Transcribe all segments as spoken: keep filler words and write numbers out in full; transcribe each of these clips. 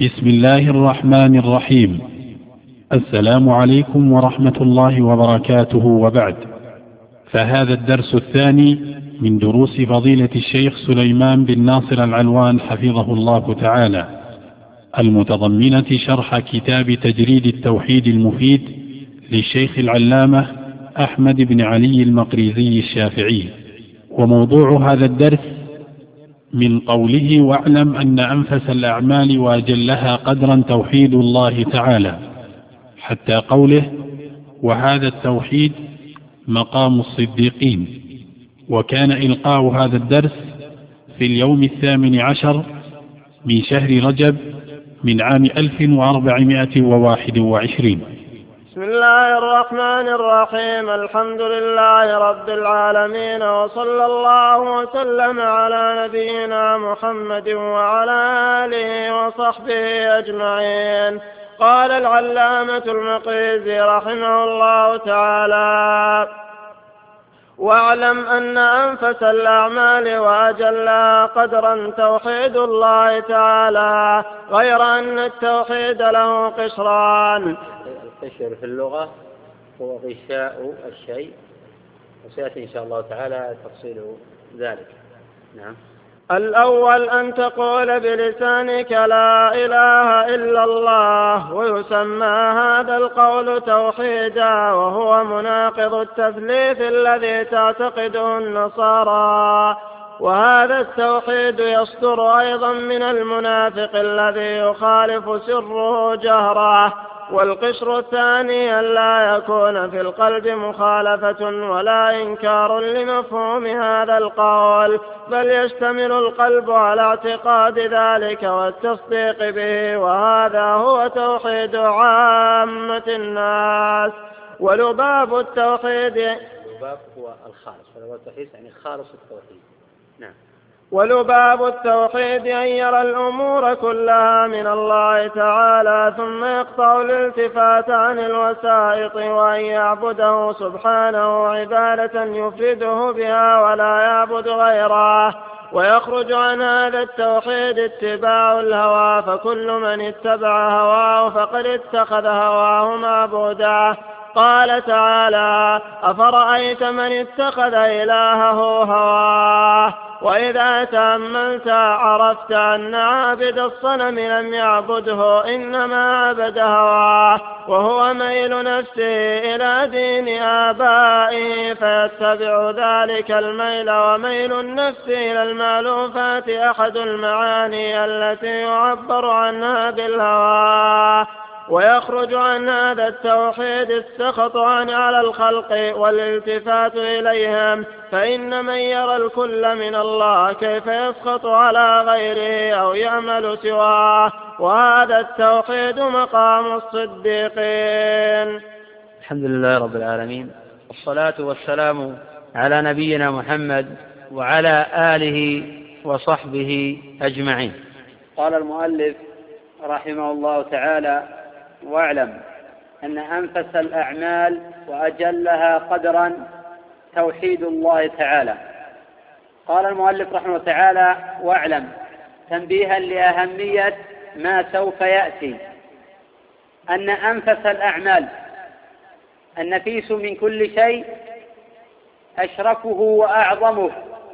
بسم الله الرحمن الرحيم. السلام عليكم ورحمة الله وبركاته، وبعد، فهذا الدرس الثاني من دروس فضيلة الشيخ سليمان بن ناصر العلوان حفظه الله تعالى، المتضمنة شرح كتاب تجريد التوحيد المفيد للشيخ العلامة أحمد بن علي المقريزي الشافعي. وموضوع هذا الدرس من قوله: واعلم أن أنفس الأعمال وأجلها قدرا توحيد الله تعالى، حتى قوله: وهذا التوحيد مقام الصديقين. وكان إلقاء هذا الدرس في اليوم الثامن عشر من شهر رجب من عام ألف وأربعمائة وواحد وعشرين. بسم الله الرحمن الرحيم. الحمد لله رب العالمين، وصلى الله وسلم على نبينا محمد وعلى آله وصحبه أجمعين. قال العلامة المقريزي رحمه الله تعالى: واعلم أن أنفس الأعمال وأجلها قدرا توحيد الله تعالى، غير أن التوحيد له قشران. القشر في اللغة هو غشاء الشيء، وسيأتي إن شاء الله تعالى تفصيل ذلك. نعم. الأول أن تقول بلسانك لا إله إلا الله، ويسمى هذا القول توحيدا، وهو مناقض التثليث الذي تعتقده النصارى. وهذا التوحيد يصدر أيضا من المنافق الذي يخالف سره جهره. والقشر الثاني أن لا يكون في القلب مخالفة ولا إنكار لمفهوم هذا القول، بل يشتمل القلب على اعتقاد ذلك والتصديق به، وهذا هو توحيد عامة الناس. ولباب التوحيد اللباب هو الخالص، ولباب التوحيد يعني خالص التوحيد. نعم. ولباب التوحيد أن يرى الأمور كلها من الله تعالى، ثم يقطع الالتفات عن الوسائط، وأن يعبده سبحانه عبادة يفرده بها ولا يعبد غيره. ويخرج عن هذا التوحيد اتباع الهوى، فكل من اتبع هواه فقد اتخذ هواه معبودا. قال تعالى: أفرأيت من اتخذ إلهه هواه. وإذا تأملت عرفت أن عابد الصنم لم يعبده، إنما عبد هواه، وهو ميل نفسه إلى دين آبائه، فيتبع ذلك الميل. وميل النفس إلى المألوفات أحد المعاني التي يعبر عنها بالهوى. ويخرج عن هذا التوحيد السخط عن على الخلق والالتفات إليهم، فإن من يرى الكل من الله كيف يسخط على غيره أو يعمل سواه، وهذا التوحيد مقام الصديقين. الحمد لله رب العالمين، والصلاة والسلام على نبينا محمد وعلى آله وصحبه أجمعين. قال المؤلف رحمه الله تعالى: واعلم أن أنفس الأعمال وأجلها قدرا توحيد الله تعالى. قال المؤلف رحمه الله تعالى: واعلم، تنبيها لأهمية ما سوف يأتي، أن أنفس الأعمال، النفيس من كل شيء، أشرفه وأعظمه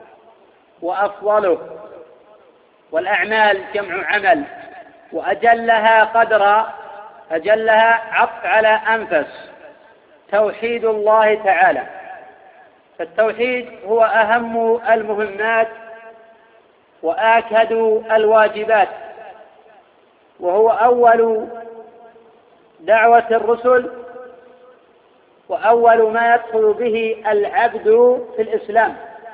وأفضله، والأعمال جمع عمل، وأجلها قدرا، أجلها عطف على أنفس، توحيد الله تعالى. فالتوحيد هو أهم المهمات وآكد الواجبات، وهو أول دعوة الرسل، وأول ما يدخل به العبد في الإسلام،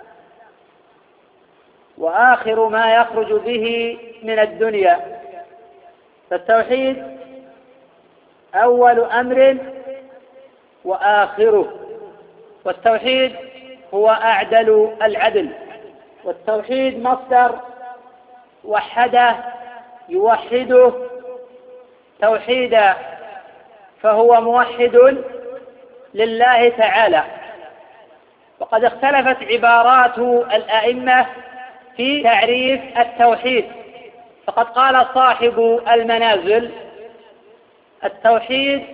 وآخر ما يخرج به من الدنيا. فالتوحيد أول أمر وآخره، والتوحيد هو أعدل العدل. والتوحيد مصدر وحده يوحده توحيدا، فهو موحد لله تعالى. وقد اختلفت عبارات الأئمة في تعريف التوحيد، فقد قال صاحب المنازل: التوحيد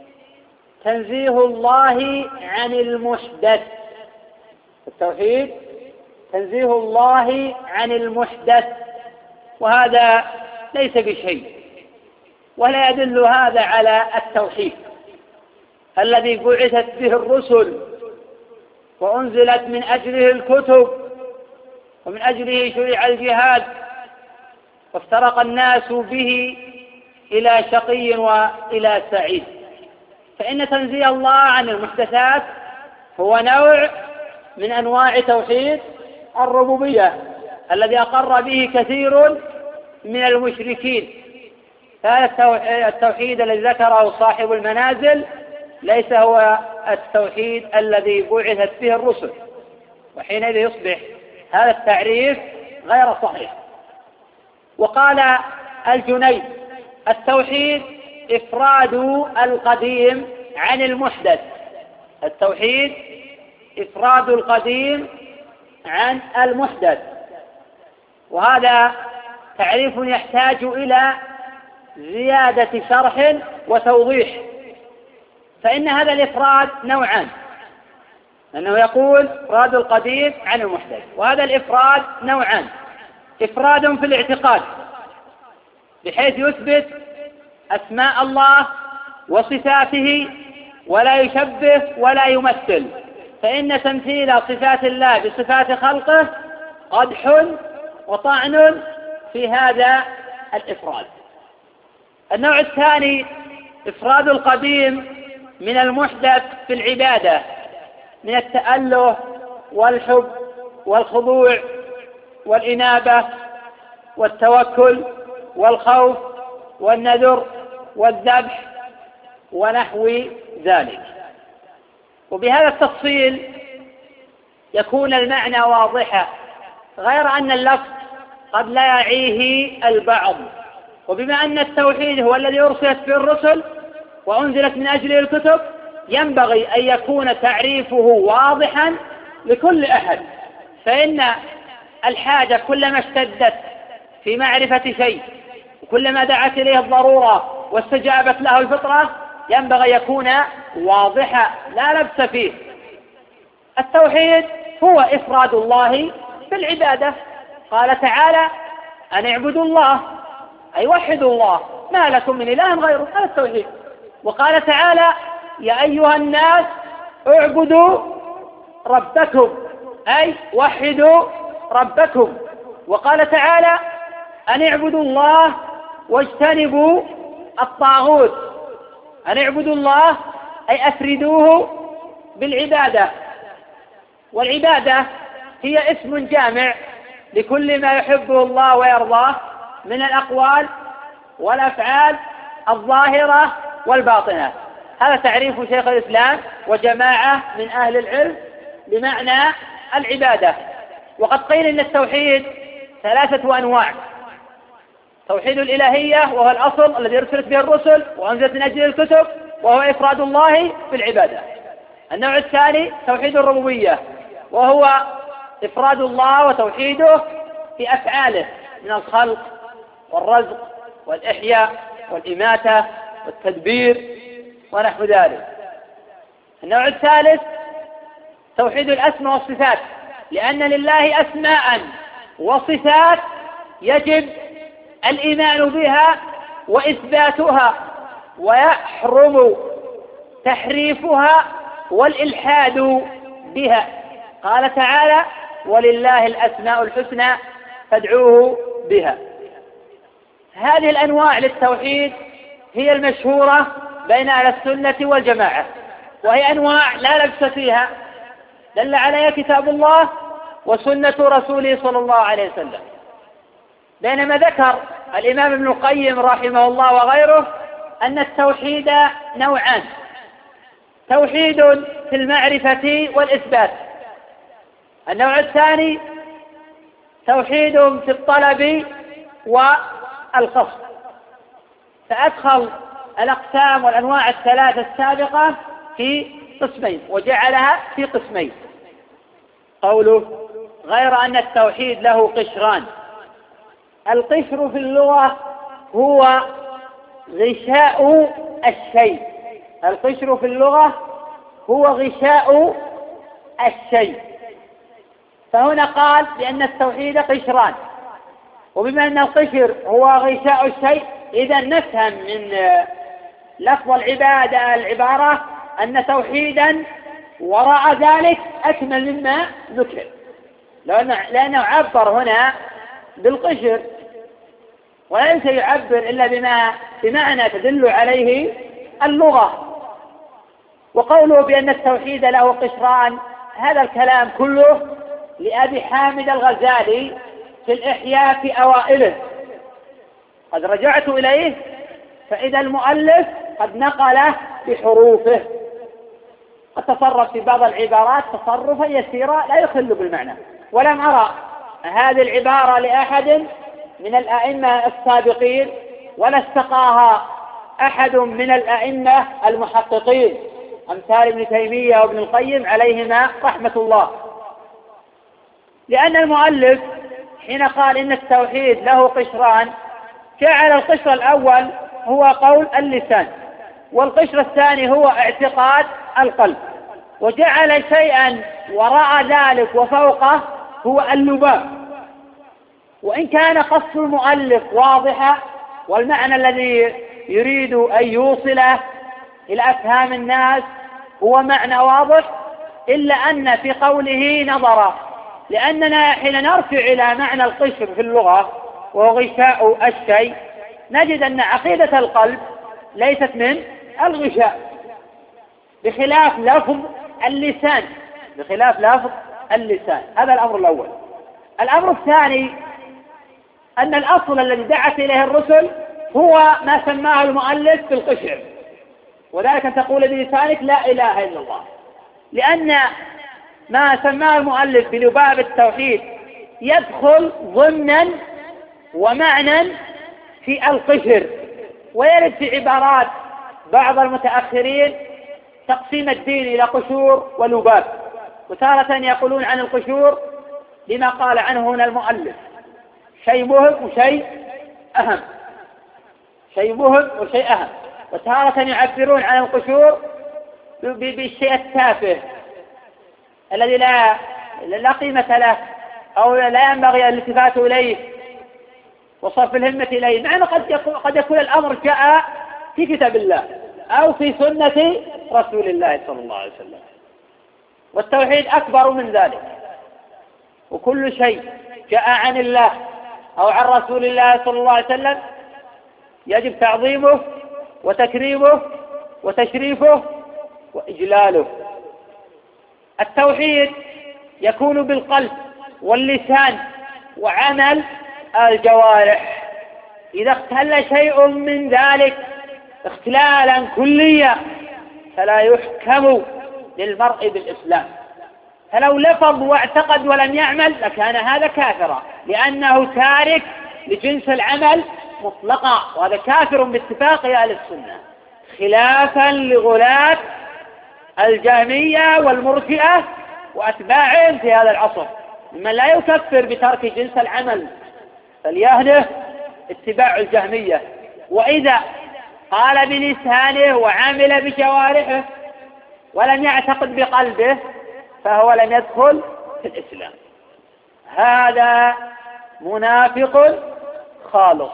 تنزيه الله عن المحدث. التوحيد تنزيه الله عن المحدث، وهذا ليس بشيء، ولا يدل هذا على التوحيد الذي بعثت به الرسل وأنزلت من أجله الكتب ومن أجله شرع الجهاد، وافترق الناس به إلى شقي وإلى سعيد. فإن تنزيه الله عن المحدثات هو نوع من أنواع توحيد الربوبية الذي أقر به كثير من المشركين. هذا التوحيد الذي ذكره صاحب المنازل ليس هو التوحيد الذي بعثت به الرسل، وحينئذ يصبح هذا التعريف غير صحيح. وقال الجنيد: التوحيد إفراد القديم عن المحدث. التوحيد إفراد القديم عن المحدث، وهذا تعريف يحتاج إلى زيادة شرح وتوضيح. فإن هذا الإفراد نوعان، أنه يقول إفراد القديم عن المحدث، وهذا الإفراد نوعان: إفراد في الاعتقاد بحيث يثبت أسماء الله وصفاته ولا يشبه ولا يمثل، فإن تمثيل صفات الله بصفات خلقه قدح وطعن في هذا الإفراد. النوع الثاني إفراد القديم من المحدث في العبادة، من التأله والحب والخضوع والإنابة والتوكل والخوف والنذر والذبح ونحو ذلك. وبهذا التفصيل يكون المعنى واضحا، غير أن اللفظ قد لا يعيه البعض. وبما أن التوحيد هو الذي أرسلت به الرسل وأنزلت من أجله الكتب، ينبغي أن يكون تعريفه واضحا لكل أحد، فإن الحاجة كلما اشتدت في معرفة شيء وكلما دعت إليه الضرورة واستجابت له الفطرة ينبغي يكون واضحا لا لبس فيه. التوحيد هو إفراد الله بالعبادة. قال تعالى: أن اعبدوا الله، أي وحدوا الله، ما لكم من إله غيره. هذا التوحيد. وقال تعالى: يا أيها الناس اعبدوا ربكم، أي وحدوا ربكم. وقال تعالى: أن اعبدوا الله واجتنبوا الطاغوت. أن اعبدوا الله أي أفردوه بالعبادة. والعبادة هي اسم جامع لكل ما يحبه الله ويرضاه من الأقوال والأفعال الظاهرة والباطنة. هذا تعريف شيخ الإسلام وجماعة من أهل العلم بمعنى العبادة. وقد قيل إن التوحيد ثلاثة أنواع: توحيد الإلهية وهو الأصل الذي أرسلت به الرسل وأنزلت من أجله الكتب، وهو إفراد الله في العبادة. النوع الثاني توحيد الربوبية، وهو إفراد الله وتوحيده في أفعاله من الخلق والرزق والإحياء والإماتة والتدبير ونحو ذلك. النوع الثالث توحيد الأسماء والصفات، لأن لله أسماء وصفات يجب الإيمان بها وإثباتها، ويحرم تحريفها والإلحاد بها. قال تعالى: ولله الأسماء الحسنى فادعوه بها. هذه الأنواع للتوحيد هي المشهورة بين أهل السنة والجماعة، وهي أنواع لا لبس فيها، دل عليها كتاب الله وسنة رسوله صلى الله عليه وسلم. بينما ذكر الإمام ابن القيم رحمه الله وغيره أن التوحيد نوعان: توحيد في المعرفة والإثبات. النوع الثاني توحيد في الطلب والقصد. فأدخل الأقسام والأنواع الثلاثة السابقة في قسمين وجعلها في قسمين. قوله: غير أن التوحيد له قشران: القشر في اللغة هو غشاء الشيء. القشر في اللغة هو غشاء الشيء. فهنا قال بأن التوحيد قشران، وبما أن القشر هو غشاء الشيء إذا نفهم من لفظ العبادة العبارة أن توحيدا وراء ذلك أكمل مما ذكر، لأنه عبر هنا بالقشر وليس يعبر إلا بما بمعنى تدل عليه اللغة. وقوله بأن التوحيد له قشران هذا الكلام كله لأبي حامد الغزالي في الإحياء في أوائله، قد رجعت إليه فإذا المؤلف قد نقله بحروفه، قد تصرف في بعض العبارات تصرفا يسيرا لا يخل بالمعنى، ولم أرى هذه العبارة لأحد من الأئمة السابقين ولا استقاها أحد من الأئمة المحققين أمثال ابن تيمية وابن القيم عليهما رحمة الله. لأن المؤلف حين قال إن التوحيد له قشران جعل القشر الأول هو قول اللسان، والقشر الثاني هو اعتقاد القلب، وجعل شيئا وراء ذلك وفوقه هو اللباب. وإن كان قصد المؤلف واضحا والمعنى الذي يريد أن يوصله إلى أفهام الناس هو معنى واضح، إلا أن في قوله نظرا، لأننا حين نرجع إلى معنى القشر في اللغة وهو غشاء الشيء نجد أن عقيدة القلب ليست من الغشاء، بخلاف لفظ اللسان بخلاف لفظ اللسان. هذا الأمر الأول. الأمر الثاني أن الأصل الذي دعت إليه الرسل هو ما سماه المؤلف بالقشر، وذلك أن تقول بلسانك لا إله إلا الله، لأن ما سماه المؤلف بلباب التوحيد يدخل ضمنا ومعنى في القشر. ويرد في عبارات بعض المتأخرين تقسيم الدين إلى قشور ولباب، وتارة يقولون عن القشور لما قال عنه هنا المؤلف شيء مهم وشيء أهم، شيء مهم وشيء أهم، وتارة يعبرون عن القشور بالشيء التافه الذي لا لا قيمة له أو لا ينبغي الالتفات إليه وصرف الهمة إليه، مع أنه قد يكون, قد يكون الأمر جاء في كتاب الله أو في سنة رسول الله صلى الله عليه وسلم. والتوحيد أكبر من ذلك، وكل شيء جاء عن الله أو عن رسول الله صلى الله عليه وسلم يجب تعظيمه وتكريمه وتشريفه وإجلاله. التوحيد يكون بالقلب واللسان وعمل الجوارح. إذا اختل شيء من ذلك اختلالا كليا فلا يحكم للمرء بالإسلام، فلو لفظ واعتقد ولم يعمل لكان هذا كافرا، لأنه تارك لجنس العمل مطلقا، وهذا كافر باتفاق أهل السنة، خلافا لغلاة الجهمية والمرجئة وأتباعهم في هذا العصر ممن لا يكفر بترك جنس العمل، فليهله اتباع الجهمية. وإذا قال بلسانه وعمل بجوارحه ولم يعتقد بقلبه فهو لم يدخل في الإسلام، هذا منافق خالص.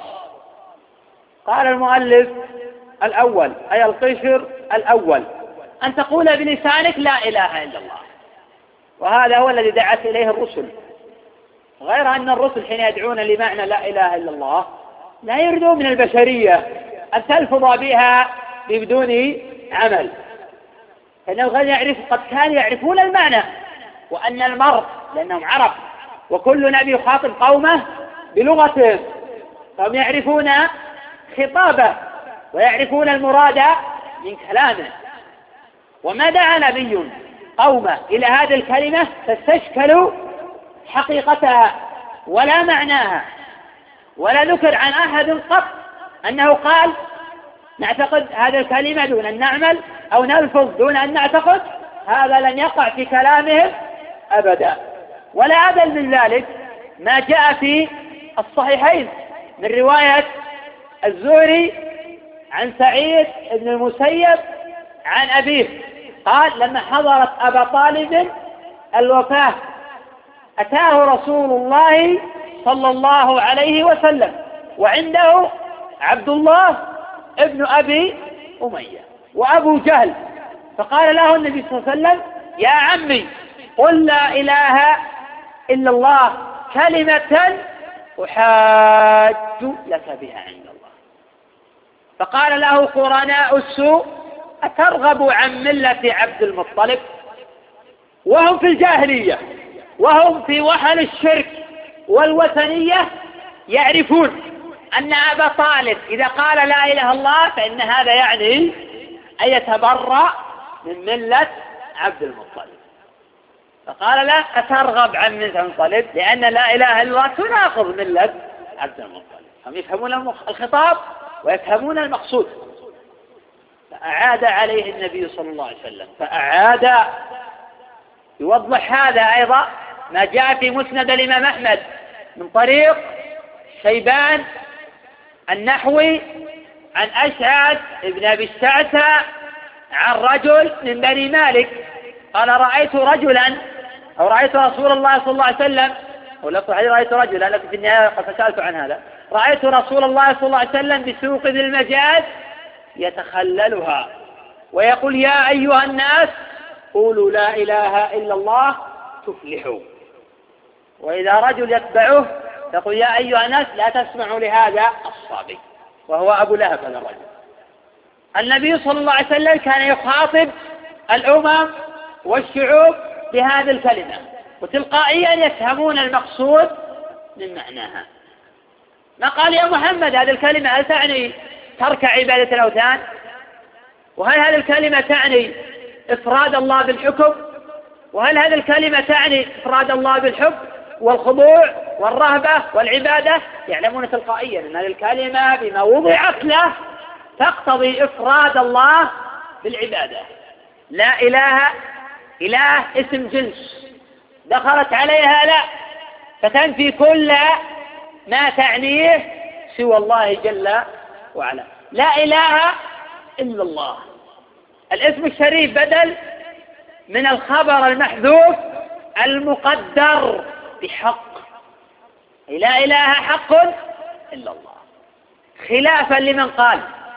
قال المؤلف الأول أي القشر الأول أن تقول بلسانك لا إله إلا الله، وهذا هو الذي دعت إليه الرسل، غير أن الرسل حين يدعون لمعنى لا إله إلا الله لا يريدون من البشرية أن تلفظ بها بدون عمل، فإنه قد يعرف قد كانوا يعرفون المعنى وأن المرء لأنهم عرب وكل نبي يخاطب قومه بلغتهم، فهم يعرفون خطابه ويعرفون المراد من كلامه. وما دعا نبي قومه إلى هذه الكلمة فاستشكلوا حقيقتها ولا معناها، ولا ذكر عن أحد قط أنه قال نعتقد هذه الكلمة دون أن نعمل أو نلفظ دون أن نعتقد، هذا لن يقع في كلامهم أبدا. ولا أدل من ذلك ما جاء في الصحيحين من رواية الزهري عن سعيد بن المسيب عن أبيه قال لما حضرت أبا طالب الوفاة أتاه رسول الله صلى الله عليه وسلم وعنده عبد الله ابن أبي أمية وأبو جهل، فقال له النبي صلى الله عليه وسلم يا عمي قل لا إله إلا الله كلمة أحاج لك بها عند الله. فقال له قرناء السوء أترغب عن ملة عبد المطلب؟ وهم في الجاهلية وهم في وهن الشرك والوثنية يعرفون أن أبا طالب إذا قال لا إله إلا الله فإن هذا يعني أن يتبرأ من ملة عبد المطلب. فقال لا أترغب عن ملة المطلب لأن لا إله إلا الله تناقض ملة عبد المطلب. هم يفهمون الخطاب ويفهمون المقصود. فأعاد عليه النبي صلى الله عليه وسلم فأعاد. يوضح هذا أيضا ما جاء في مسند الإمام أحمد من طريق شيبان النحوي عن أشعث ابن أبي الشعثة عن رجل من بني مالك قال رأيت رجلا أو رأيت رسول الله صلى الله عليه وسلم ولفظ الحديث رأيت رجلا لكن في النهاية قد سألت عن هذا رأيت رسول الله صلى الله عليه وسلم بسوق ذي المجاز يتخللها ويقول يا أيها الناس قولوا لا إله إلا الله تفلحوا. وإذا رجل يتبعه يقول يا أيها الناس لا تسمعوا لهذا الصابي وهو أبو لهب هذا الرجل. النبي صلى الله عليه وسلم كان يخاطب الأمم والشعوب بهذه الكلمة وتلقائيا يفهمون المقصود من معناها. ما قال يا محمد هذه الكلمة هل تعني ترك عبادة الأوثان؟ وهل هذه الكلمة تعني إفراد الله بالحكم؟ وهل هذه الكلمة تعني إفراد الله بالحب والخضوع والرهبة والعبادة؟ يعلمون تلقائيا أن هذه الكلمة بما وضعت له تقتضي إفراد الله بالعبادة. لا إله إله اسم جنس دخلت عليها لا فتنفي كل ما تعنيه سوى الله جل وعلا. لا إله إلا الله الاسم الشريف بدل من الخبر المحذوف المقدر بحق. لا إله حق إلا الله خلافا لمن قال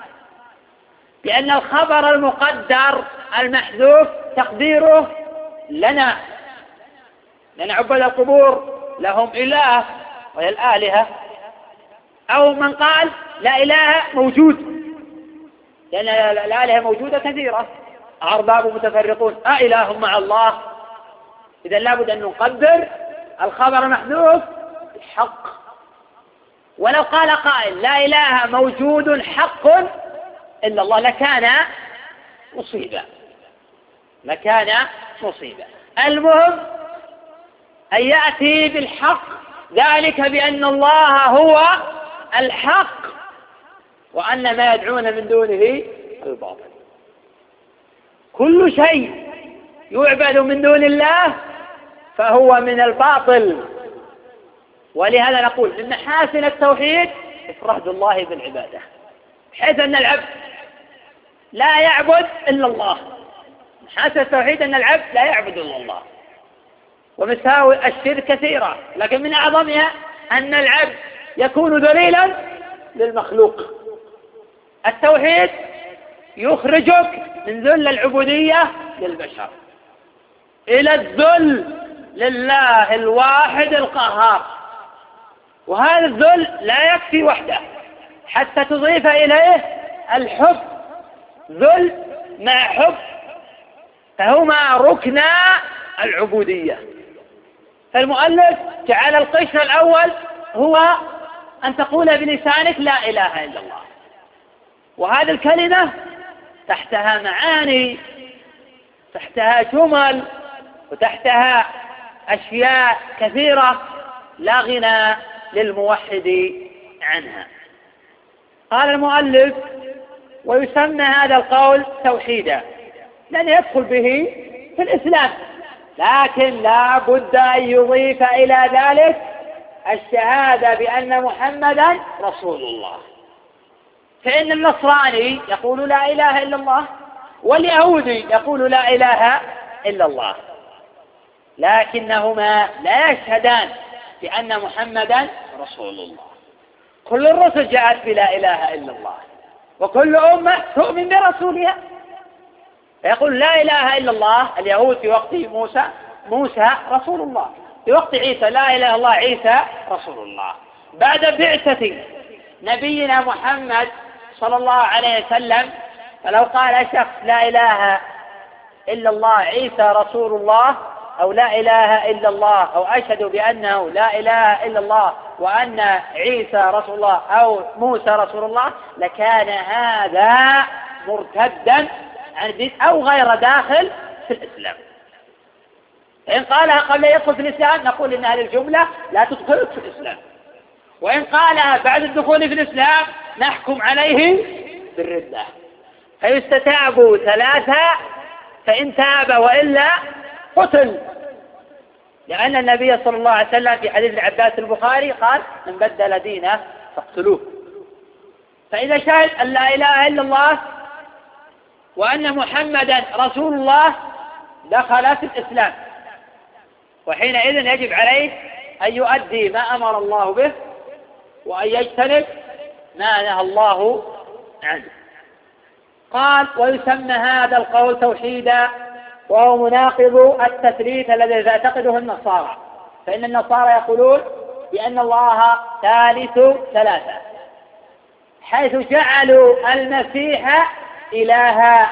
بأن الخبر المقدر المحذوف تقديره لنا لأن عبد القبور لهم إله وهي الآلهة. أو من قال لا إله موجود لأن الآلهة موجودة كثيرة أرباب متفرقون أإله مع الله. إذا لابد أن نقدر الخبر محذوف بالحق. ولو قال قائل لا إله موجود حق إلا الله لكان مصيبة لكان مصيبة. المهم أن يأتي بالحق ذلك بأن الله هو الحق وأن ما يدعون من دونه الباطل. كل شيء يعبد من دون الله فهو من الباطل. ولهذا نقول من محاسن التوحيد إفراد الله بالعبادة بحيث أن العبد لا يعبد إلا الله. محاسن التوحيد أن العبد لا يعبد إلا الله. ومساوئ الشرك كثيرة لكن من أعظمها أن العبد يكون ذليلا للمخلوق. التوحيد يخرجك من ذل العبودية للبشر إلى الذل لله الواحد القهار. وهذا الذل لا يكفي وحده حتى تضيف إليه الحب. ذل مع حب فهما ركنا العبودية. فالمؤلف جعل القشر الأول هو أن تقول بلسانك لا إله إلا الله. وهذه الكلمة تحتها معاني تحتها جمل وتحتها أشياء كثيرة لا غنى للموحد عنها. قال المؤلف ويسمى هذا القول توحيدا لأن يدخل به في الإسلام لكن لا بد أن يضيف إلى ذلك الشهادة بأن محمدا رسول الله. فإن النصراني يقول لا إله إلا الله، واليهودي يقول لا إله إلا الله، لكنهما لا يشهدان بأن محمدا رسول الله. كل الرسل جاءت بلا إله إلا الله، وكل أمة تؤمن برسولها. يقول لا إله إلا الله اليهود في وقت موسى موسى رسول الله، في وقت عيسى لا إله إلا الله عيسى رسول الله. بعد بعثة نبينا محمد صلى الله عليه وسلم، فلو قال شخص لا إله إلا الله عيسى رسول الله، أو لا إله إلا الله، أو أشهد بأنه لا إله إلا الله وأن عيسى رسول الله أو موسى رسول الله، لكان هذا مرتدا عن الدين أو غير داخل في الإسلام. إن قالها قبل يدخل في الإسلام نقول إن هذه الجملة لا تدخل في الإسلام، وإن قالها بعد الدخول في الإسلام نحكم عليه بالردة. فيستتاب ثلاثة، فإن تاب وإلا قتل، لأن النبي صلى الله عليه وسلم في حديث العباس البخاري قال من بدل دينه فاقتلوه. فإذا شهد أن لا إله إلا الله وأن محمدا رسول الله دخل في الإسلام، وحينئذ يجب عليه أن يؤدي ما أمر الله به وأن يجتنب ما نهى الله عنه. قال ويسمى هذا القول توحيدا، وهو مناقض التثليث الذي تعتقده النصارى، فإن النصارى يقولون بأن الله ثالث ثلاثة، حيث جعلوا المسيح إلها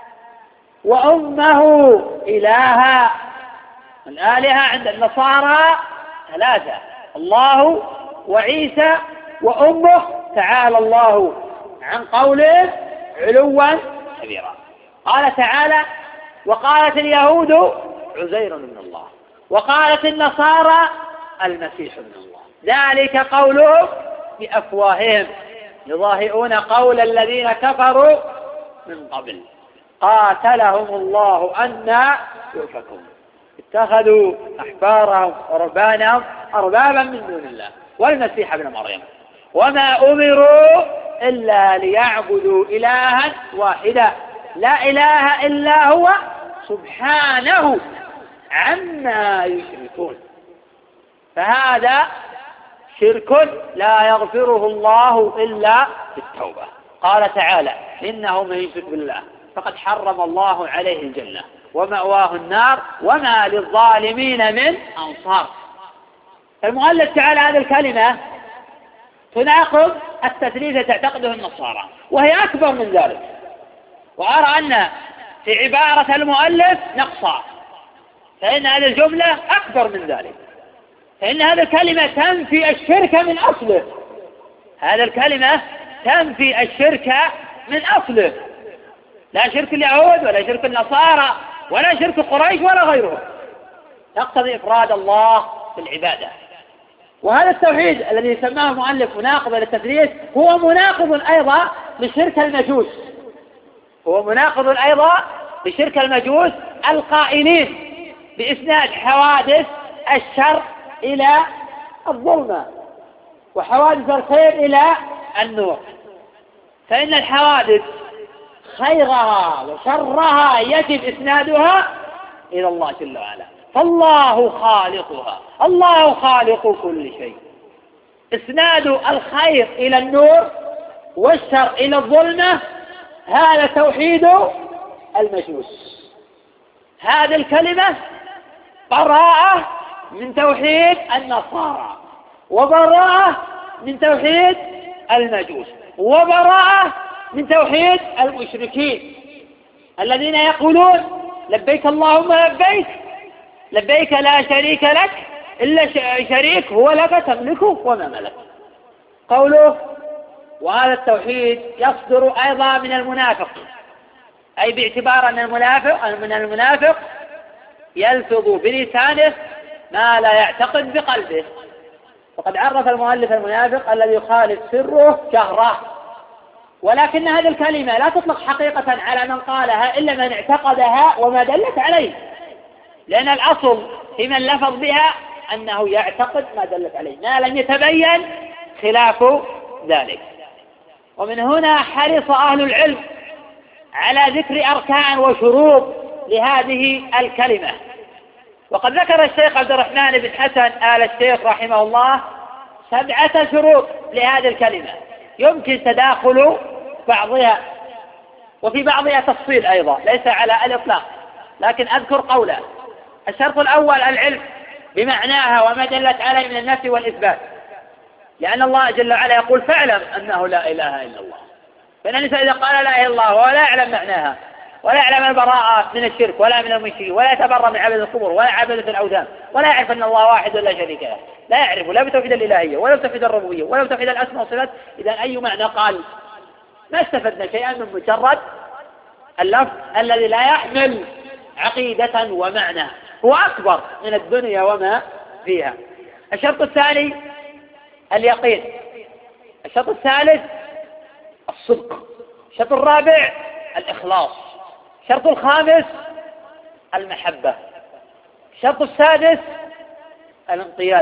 وأمه إلها. الآلهة عند النصارى ثلاثة، الله وعيسى وأمه، تعالى الله عن قوله علوا كبيرا. قال تعالى وقالت اليهود عزير من الله، وقالت النصارى المسيح من الله، ذلك قوله بأفواههم يضاهئون قول الذين كفروا من قبل قاتلهم الله أنى يؤفكون، اتخذوا أحبارهم ورهبانهم أربابا من دون الله والمسيح ابن مريم وما أمروا إلا ليعبدوا إلها واحدا لا إله إلا هو سبحانه عما يشركون. فهذا شرك لا يغفره الله إلا بالتوبة. قال تعالى إنه من يشرك بالله فقد حرم الله عليه الجنة ومأواه النار وما للظالمين من أنصار. المؤلف تعالى هذه الكلمة تناقض التثليث تعتقده النصارى، وهي أكبر من ذلك، وأرى أن في عبارة المؤلف نقصا، فإن هذه الجملة أكبر من ذلك، فإن هذه الكلمة تنفي الشرك من أصله. هذه الكلمة تنفي الشرك من أصله، لا شرك اليهود ولا شرك النصارى ولا شرك قريش ولا غيره، تقتضي إفراد الله في العبادة. وهذا التوحيد الذي سماه المؤلف مناقض للتثليث هو مناقض أيضا لشرك المجوس، هو مناقض أيضا لشرك المجوس القائلين بإسناد حوادث الشر إلى الظلمة وحوادث الخير إلى النور. فإن الحوادث خيرها وشرها يجب إسنادها إلى الله جل وعلا، فالله خالقها، الله خالق كل شيء. إسناد الخير إلى النور والشر إلى الظلمة هذا توحيد المجوس. هذه الكلمة براءة من توحيد النصارى، وبراءة من توحيد المجوس، وبراءة من توحيد المشركين الذين يقولون لبيك اللهم لبيك، لبيك لا شريك لك إلا شريك هو لك تملكه وما ملك. قوله وهذا التوحيد يصدر أيضا من المنافق، أي باعتبار أن المنافق من المنافق يلفظ بلسانه ما لا يعتقد بقلبه. وقد عرف المؤلف المنافق الذي يخالف سره جهره، ولكن هذه الكلمة لا تطلق حقيقة على من قالها إلا من اعتقدها وما دلت عليه، لأن الأصل في من لفظ بها أنه يعتقد ما دلت عليه، ما لم يتبين خلاف ذلك. ومن هنا حرص أهل العلم على ذكر أركان وشروط لهذه الكلمة. وقد ذكر الشيخ عبد الرحمن بن حسن آل الشيخ رحمه الله سبعة شروط لهذه الكلمة يمكن تداخل بعضها وفي بعضها تفصيل أيضا ليس على الإطلاق، لكن أذكر قوله. الشرط الأول العلم بمعناها وما دلت عليه من النفي والإثبات، لأن الله جل وعلا يقول فاعلم أنه لا إله إلا الله. فإن الإنسان إذا قال لا إله إلا الله ولا يعلم معناها ولا يعلم البراءة من الشرك ولا من المشرك ولا يتبرأ من عبادة القبور ولا عبادة الأوثان ولا يعرف أن الله واحد ولا شريك له، لا يعرف لا بتوحيد الإلهية ولا بتوحيد الربوبية ولا بتوحيد الأسماء والصفات، إذا أي معنى قال؟ ما استفدنا شيئا من مجرد اللفظ الذي لا يحمل عقيدة ومعنى، هو أكبر من الدنيا وما فيها. الشرط الثاني اليقين. الشرط الثالث الصدق. الشرط الرابع الإخلاص. الشرط الخامس المحبة. الشرط السادس الانقياد.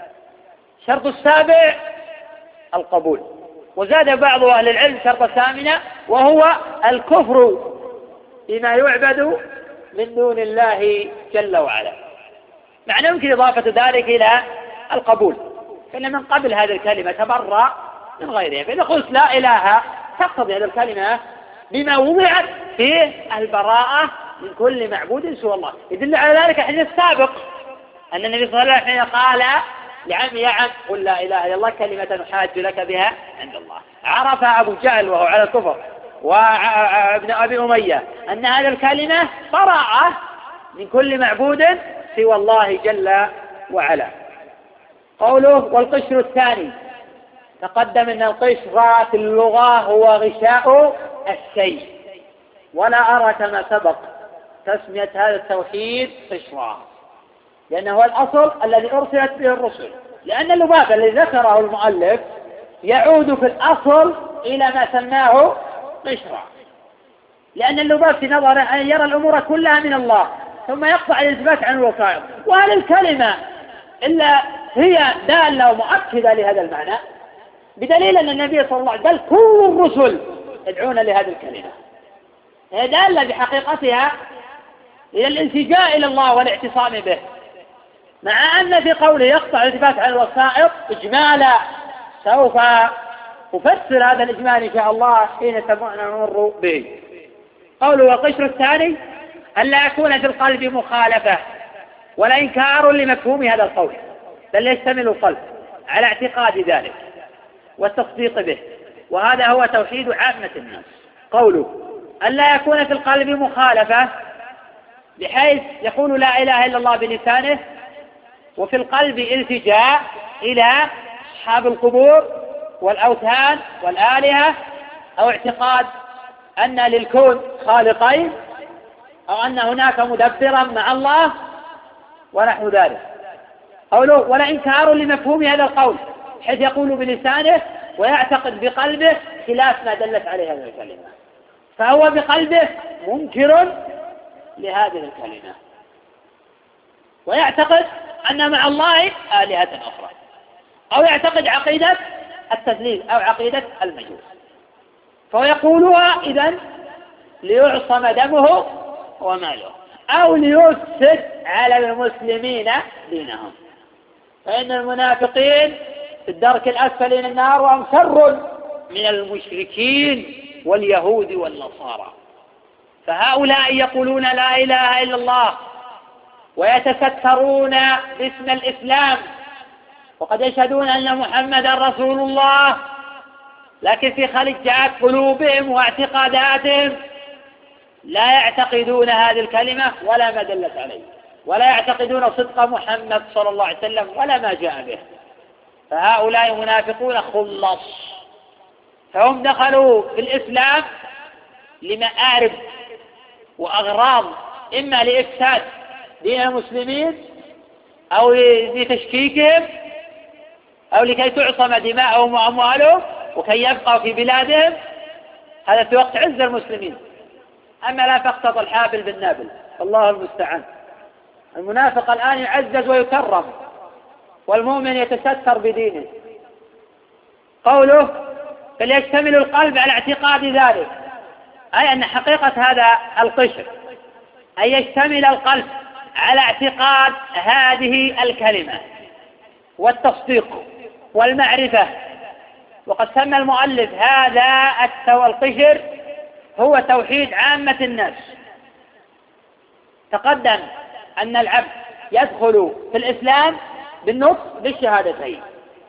الشرط السابع القبول. وزاد بعض أهل العلم شرط ثامنة وهو الكفر بما يعبد من دون الله جل وعلا. معنى يمكن إضافة ذلك إلى القبول، فإن من قبل هذه الكلمة تبرأ من غيرها، فإذا قلت لا إله تقتضي هذه الكلمة بما وضعت في البراءة من كل معبود سوى الله. يدل على ذلك الحديث السابق أن النبي صلى الله عليه وسلم قال لعم يا عم قل لا إله إلا الله كلمة نحاج لك بها عند الله. عرف أبو جهل وهو على الكفر وابن أبي أمية أن هذه الكلمة براءة من كل معبود سوى الله جل وعلا. قوله والقشر الثاني، تقدم أن القشر في اللغة هو غشاء الشيء، ولا أرى كما سبق تسمية هذا التوحيد قشرا، لأنه هو الأصل الذي أرسلت به الرسل، لأن اللباب الذي ذكره المؤلف يعود في الأصل إلى ما سماه قشرا، لأن اللباب في نظره أن يرى الأمور كلها من الله ثم يقطع الإثبات عن الوسائط، وهل الكلمة إلا هي دالة ومؤكدة لهذا المعنى، بدليل أن النبي صلى الله عليه وسلم بل كل الرسل يدعون لهذه الكلمة، هي دالة بحقيقتها إلى الالتجاء إلى الله والاعتصام به، مع أن في قوله يقطع الإثبات عن الوسائط إجمالا. سوف أفسر هذا الإجمال إن شاء الله حين نمر به. قوله والقشر الثاني أن لا يكون في القلب مخالفة ولا إنكار لمفهوم هذا القول، بل يشتمل القلب على اعتقاد ذلك والتصديق به، وهذا هو توحيد عامة الناس. قوله أن لا يكون في القلب مخالفة بحيث يقول لا إله إلا الله بلسانه وفي القلب التجاء إلى أصحاب القبور والأوثان والآلهة، أو اعتقاد أن للكون خالقين، أو أن هناك مدبرا مع الله ونحو ذلك. قوله ولا إنكار لمفهوم هذا القول حيث يقول بلسانه ويعتقد بقلبه خلاف ما دلت عليه هذه الكلمة، فهو بقلبه منكر لهذه الكلمة ويعتقد أن مع الله آلهة أخرى، أو يعتقد عقيدة التثليث أو عقيدة المجوس، فهو يقولها إذن ليعصم دمه وماله أو ليفسد على المسلمين دينهم، فإن المنافقين في الدرك الأسفل من النار وهم شر من المشركين واليهود والنصارى. فهؤلاء يقولون لا إله إلا الله ويتسترون باسم الإسلام وقد يشهدون أن محمدا رسول الله، لكن في خلجات قلوبهم واعتقاداتهم لا يعتقدون هذه الكلمة ولا ما دلت عليه، ولا يعتقدون صدق محمد صلى الله عليه وسلم ولا ما جاء به. فهؤلاء منافقون خلص، فهم دخلوا في الإسلام لمآرب وأغراض، إما لإفساد دين المسلمين أو لتشكيكهم أو لكي تعصم دماءهم وأموالهم وكي يبقوا في بلادهم، هذا في وقت عز المسلمين. أما لا تقتضى الحابل بالنابل، الله المستعان. المنافق الآن يعزز ويكرم والمؤمن يتستر بدينه. قوله بل يشتمل القلب على اعتقاد ذلك، أي أن حقيقة هذا القشر أن يشتمل القلب على اعتقاد هذه الكلمة والتصديق والمعرفة. وقد سمى المؤلف هذا القشر هو توحيد عامة الناس. تقدم أن العبد يدخل في الإسلام بالنطق بالشهادتين،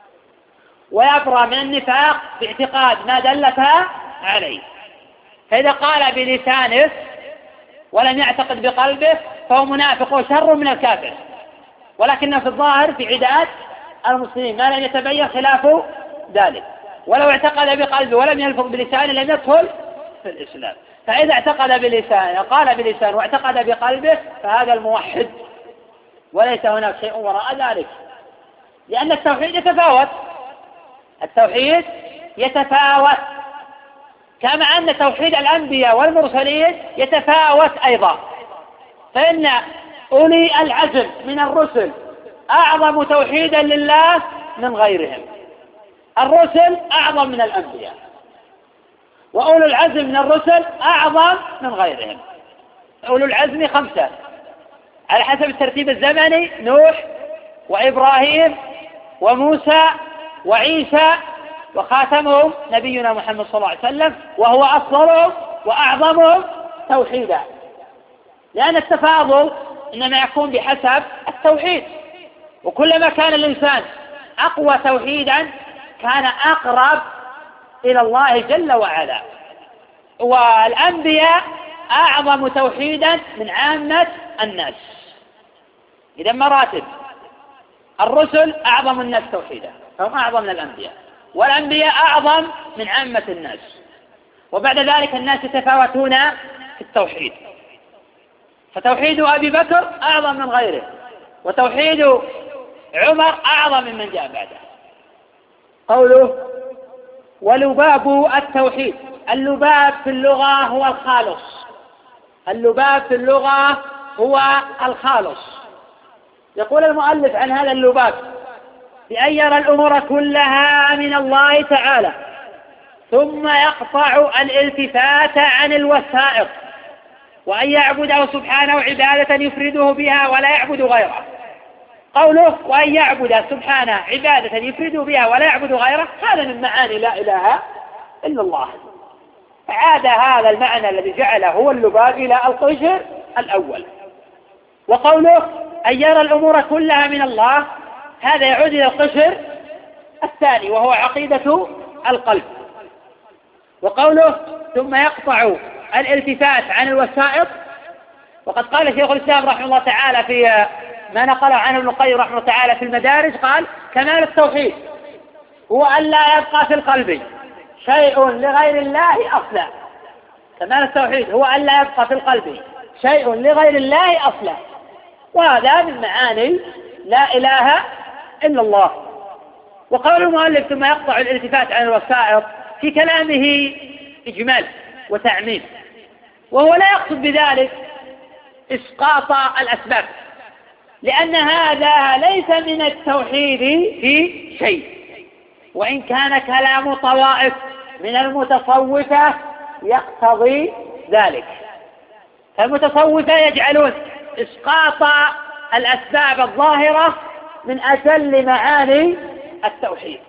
ويبرأ من النفاق باعتقاد ما دلتها عليه. فإذا قال بلسانه ولم يعتقد بقلبه فهو منافق وشر من الكافر، ولكنه في الظاهر في عداد المسلمين ما لم يتبين خلاف ذلك. ولو اعتقد بقلبه ولم يلفظ بلسانه لم يدخل في الإسلام. فإذا اعتقد بلسانه قال بلسانه واعتقد بقلبه فهذا الموحد، وليس هناك شيء وراء ذلك، لأن التوحيد يتفاوت. التوحيد يتفاوت كما أن توحيد الأنبياء والمرسلين يتفاوت أيضا. فإن أولي العزم من الرسل أعظم توحيدا لله من غيرهم. الرسل أعظم من الأنبياء، وأولو العزم من الرسل أعظم من غيرهم. أولو العزم خمسة على حسب الترتيب الزمني: نوح وإبراهيم وموسى وعيسى، وخاتمهم نبينا محمد صلى الله عليه وسلم، وهو أفضلهم وأعظمهم توحيدا، لأن التفاضل إنما يكون بحسب التوحيد. وكلما كان الإنسان أقوى توحيدا كان أقرب إلى الله جل وعلا. والأنبياء أعظم توحيدا من عامة الناس. إذا مراتب: الرسل أعظم الناس توحيدا، هم أعظم من الأنبياء، والأنبياء أعظم من عامة الناس. وبعد ذلك الناس يتفاوتون في التوحيد، فتوحيد أبي بكر أعظم من غيره، وتوحيد عمر أعظم ممن جاء بعده. قوله ولباب التوحيد: اللباب في اللغة هو الخالص. اللباب في اللغة هو الخالص. يقول المؤلف عن هذا اللباب: بأن يرى الأمور كلها من الله تعالى، ثم يقطع الالتفات عن الوسائط، وأن يعبده سبحانه عبادة يفرده بها ولا يعبد غيره. قوله وأن يعبد سبحانه عبادة يفرده بها ولا يعبد غيره، هذا من معاني لا إله إلا الله. فعاد هذا المعنى الذي جعله هو اللباب إلى القشر الأول. وقوله أن يرى الأمور كلها من الله، هذا يعود إلى القشر الثاني وهو عقيدة القلب. وقوله ثم يقطع الالتفات عن الوسائط، وقد قال شيخ الإسلام رحمه الله تعالى في ما نقله عنه ابن القيم رحمه الله تعالى في المدارج، قال كمال التوحيد هو أن لا يبقى في القلب شيء لغير الله أصلا. كمال التوحيد هو أن لا يبقى في القلب شيء لغير الله أصلا، وهذا من معاني لا إله إلا الله. وقول المؤلف ثم يقطع الالتفات عن الوسائط في كلامه إجمال وتعميم، وهو لا يقصد بذلك إسقاط الأسباب، لأن هذا ليس من التوحيد في شيء، وإن كان كلام طوائف من المتصوفة يقتضي ذلك. فالمتصوفة يجعلون إسقاط الأسباب الظاهرة من أجل معاني التوحيد،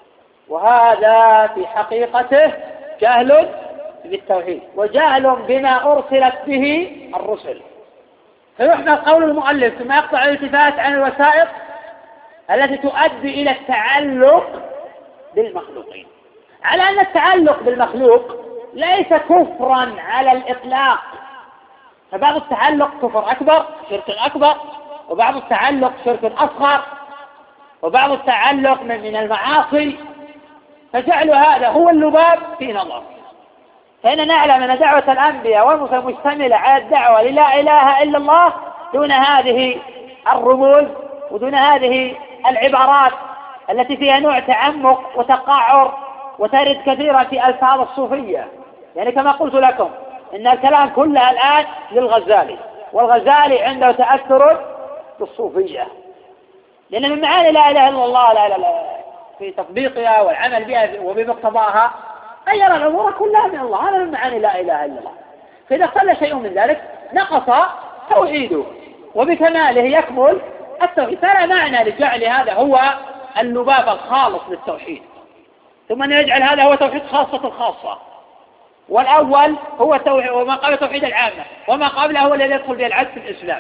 وهذا في حقيقته جهل بالتوحيد وجهل بما أرسلت به الرسل. فيحمل قول المؤلف ثم يقطع الالتفات عن الوسائط التي تؤدي إلى التعلق بالمخلوقين، على أن التعلق بالمخلوق ليس كفرا على الإطلاق. فبعض التعلق كفر أكبر شرك أكبر، وبعض التعلق شرك أصغر، وبعض التعلق من, من المعاصي. فجعل هذا هو اللباب في نظر. فإن نعلم أن دعوة الأنبياء والمرسلين مشتملة على الدعوة للا إله إلا الله دون هذه الرموز ودون هذه العبارات التي فيها نوع تعمق وتقعر وترد كثيرا في ألفاظ الصوفية. يعني كما قلت لكم إن الكلام كله الآن للغزالي، والغزالي عنده تأثر بالصوفية، لأن من معاني لا إله إلا الله لا لا لا في تطبيقها والعمل بها وبمقتضاها أن يرى الأمور كلها من الله، هذا من معاني لا إله إلا الله. فإذا اختل شيء من ذلك نقص توحيده، وبكماله يكمل التوحيد. فلا معنى لجعل هذا هو اللباب الخالص للتوحيد، ثم أن يجعل هذا هو توحيد خاصة الخاصة، والأول هو توحيد وما قبل توحيد العامة، وما قبله هو الذي يدخل به العدل في الإسلام.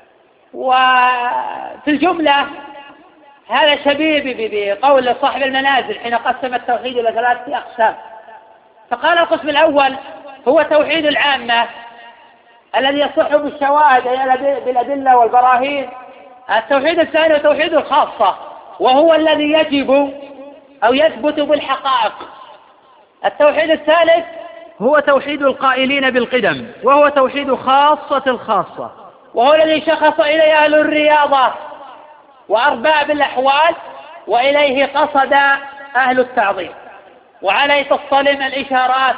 وفي الجملة هذا شبيه بقول صاحب المنازل حين قسم التوحيد إلى ثلاثة أقسام، فقال القسم الأول هو توحيد العامة الذي يصح بالشواهد بالأدلة والبراهين. التوحيد الثاني هو توحيد الخاصة، وهو الذي يجب أو يثبت بالحقائق. التوحيد الثالث هو توحيد القائلين بالقدم، وهو توحيد خاصة الخاصة، وهو الذي شخص إليه أهل الرياضة وأرباب الأحوال، وإليه قصد أهل التعظيم، وعليه تصطلم الإشارات،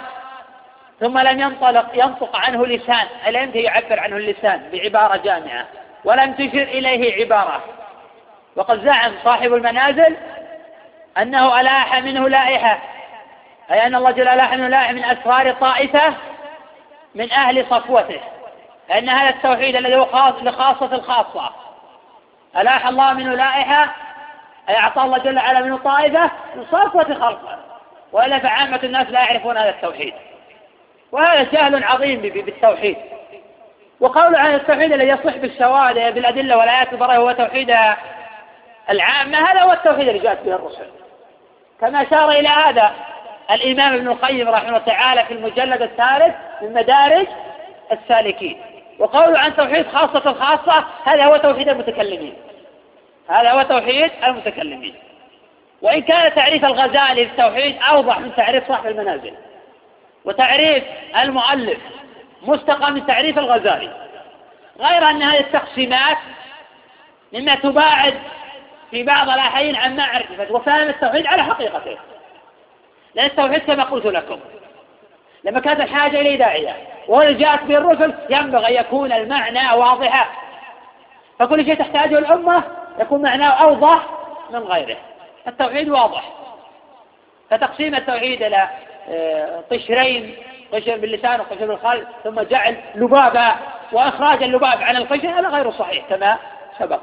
ثم لم ينطلق ينطق عنه لسان، ألا يمكن يعبر عنه اللسان بعبارة جامعة، ولم تشر إليه عبارة. وقد زعم صاحب المنازل أنه ألاح منه لائحة، أي أن الله جل ألاح منه لائحة من أسرار طائفة من أهل صفوته، لأن هذا التوحيد الذي هو خاص لخاصة الخاصة ألاح الله منه لائحة، أي أعطى الله جل وعلا منه طائفة من صفوة خلقه، وإلا فعامة الناس لا يعرفون هذا التوحيد، وهذا جهل عظيم بالتوحيد. وقول عن التوحيد الذي يصح بالشواهد بالأدلة والآيات البراهين هو توحيد العامة، هذا هو التوحيد الذي جاءت به الرسل، كما أشار إلى هذا الإمام ابن القيم رحمه الله تعالى في المجلد الثالث من مدارج السالكين. وقول عن توحيد خاصة الخاصة هذا هو توحيد المتكلمين، هذا هو توحيد المتكلمين. وإن كان تعريف الغزالي للتوحيد أوضح من تعريف صاحب المنازل، وتعريف المؤلف مستقى من تعريف الغزالي، غير أن هذه التقسيمات مما تباعد في بعض الأحيان عن معرفة وفهم التوحيد على حقيقته. لأن التوحيد كما قلت لكم لما كانت الحاجة إليه داعية وهو جاءت به الرسل ينبغي أن يكون المعنى واضحا، فكل شيء تحتاجه الأمة يكون معناه أوضح من غيره. التوحيد واضح، فتقسيم التوحيد إلى قشرين، قشر باللسان وقشر بالقلب، ثم جعل لبابا وإخراج اللباب عن القشر هذا غير صحيح كما سبق.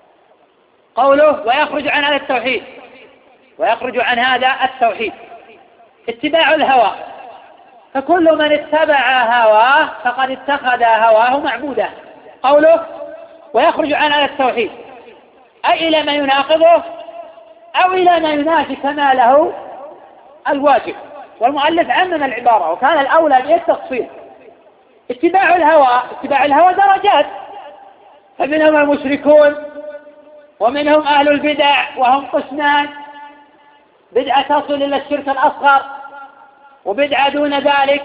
قوله ويخرج عن هذا التوحيد، ويخرج عن هذا التوحيد اتباع الهوى، فكل من اتبع هواه فقد اتخذ هواه معبودا. قوله ويخرج عن هذا التوحيد أي إلى ما يناقضه أو إلى ما ينافي كماله الواجب. والمؤلف عمم العبارة وكان الأولى به التفصيل. اتباع الهوى، اتباع الهوى درجات، فمنهم المشركون ومنهم أهل البدع وهم قسمان، بدعة تصل إلى الشرك الأصغر وبدعة دون ذلك،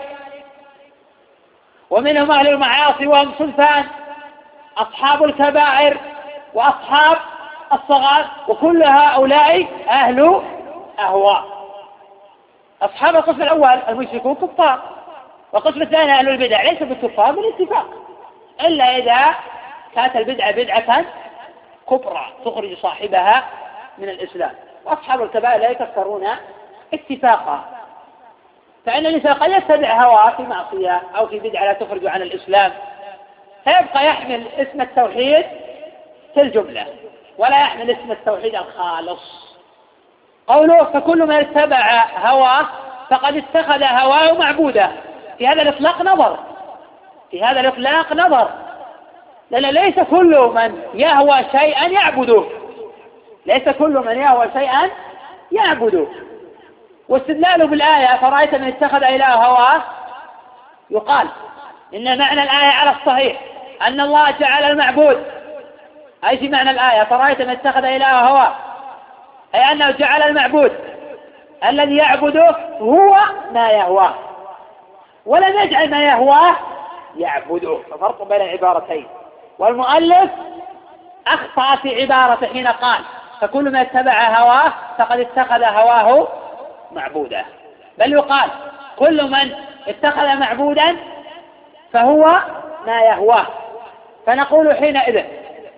ومنهم أهل المعاصي وهم صنفان، أصحاب الكبائر وأصحاب الصغار، وكل هؤلاء أهل أهواء. أصحاب القسم الأول المشركون كفار، والقسم الثاني أهل البدع ليس بالكفار بالاتفاق، إلا إذا كانت البدعة بدعة كبرى تخرج صاحبها من الإسلام. وأصحاب الكبائر لا يكفرون اتفاقا، فإن الإنسان قد يتبع هواه في معصية أو في بدعة لا تخرج عن الإسلام، فيبقى يحمل اسم التوحيد في الجملة ولا يحمل اسم التوحيد الخالص. قوله فكل من اتبع هواه فقد اتخذ هواه معبودا، في هذا الإطلاق نظر، في هذا الإطلاق نظر، لأن ليس كل من يهوى شيئا يعبده، ليس كل من يهوى شيئا يعبده. واستدلاله بالآية فرأيت من اتخذ إله هواه، يقال إن معنى الآية على الصحيح أن الله جعل المعبود، أي في معنى الآية فرأيت من اتخذ إله هواه، أي أنه جعل المعبود الذي يعبده هو ما يهواه، ولم يجعل ما يهواه يعبده، ففرق بين العبارتين. والمؤلف أخطأ في عبارة حين قال فكل من اتبع هواه فقد اتخذ هواه معبودا، بل يقال كل من اتخذ معبودا فهو ما يهواه. فنقول حينئذ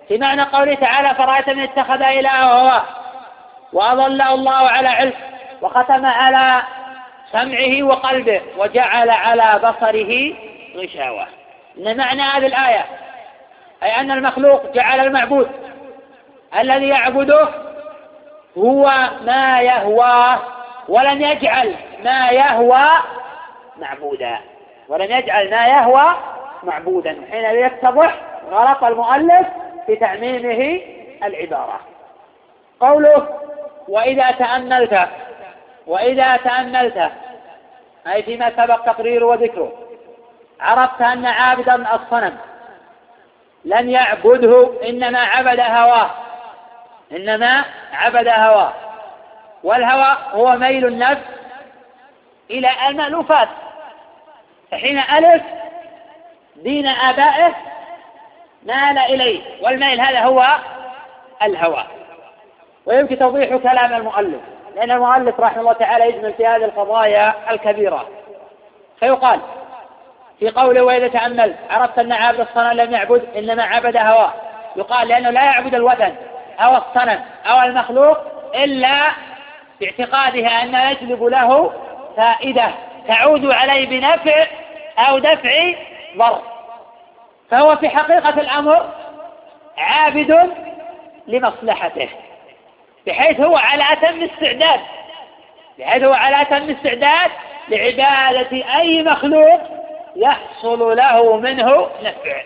في معنى قوله تعالى فرأيت من اتخذ إلهه هواه وأضله الله على علم وختم على سمعه وقلبه وجعل على بصره غشاوة. إن معنى هذه الآية أي أن المخلوق جعل المعبود الذي يعبده هو ما يهواه ولم يجعل ما يهوى معبودا، ولم يجعل ما يهوى معبودا. حين يتضح غلط المؤلف في تعميمه العبارة. قوله وإذا تأملت، وإذا تأملت أي فيما سبق تقريره وذكره عرفت أن عابدا الصنم لم يعبده إنما عبد هواه، إنما عبد هواه، والهوى هو ميل النفس إلى المألوفات. فحين ألف دين آبائه مال إليه، والميل هذا هو الهوى. ويمكن توضيح كلام المؤلف، لأن المؤلف رحمه الله تعالى يجمل في هذه القضايا الكبيرة. فيقال في قوله وإذا تأملت عرفت أن عابد الصنم لم يعبد إنما عبد هواه، يقال لأنه لا يعبد الوثن أو الصنم أو المخلوق إلا باعتقادها أن يجلب له فائدة تعود عليه بنفع أو دفع ضر. فهو في حقيقة الأمر عابد لمصلحته، بحيث هو على أتم استعداد بحيث هو على أتم استعداد لعبادة أي مخلوق يحصل له منه نفع،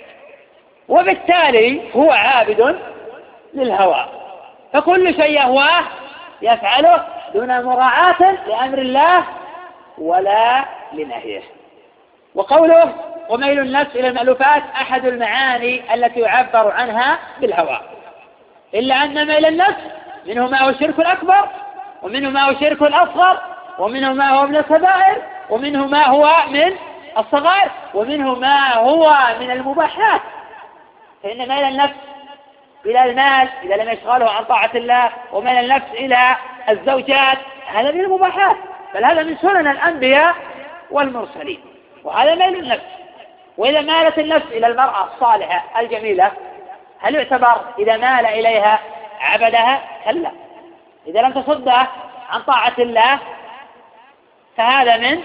وبالتالي هو عابد للهوى. فكل شيء يهواه يفعله دون مراعاة لأمر الله ولا لنهيه. وقوله وميل النفس إلى المألوفات أحد المعاني التي يعبر عنها بالهوى، إلا أن ميل النفس منه ما هو الشرك الأكبر، ومنه ما هو الشرك الأصغر، ومنه ما هو من الكبائر، ومنه ما هو من الصغائر، ومنه ما هو من المباحات. فإن ميل النفس إلى المال إذا لم يشغله عن طاعة الله، وميل النفس إلى الزوجات هذا من المباحات، بل هذا من سنن الأنبياء والمرسلين، وهذا ميل النفس. وإذا مالت النفس إلى المرأة الصالحة الجميلة هل يعتبر إذا مال إليها عبدها؟ كلا. إذا لم تصدها عن طاعة الله فهذا من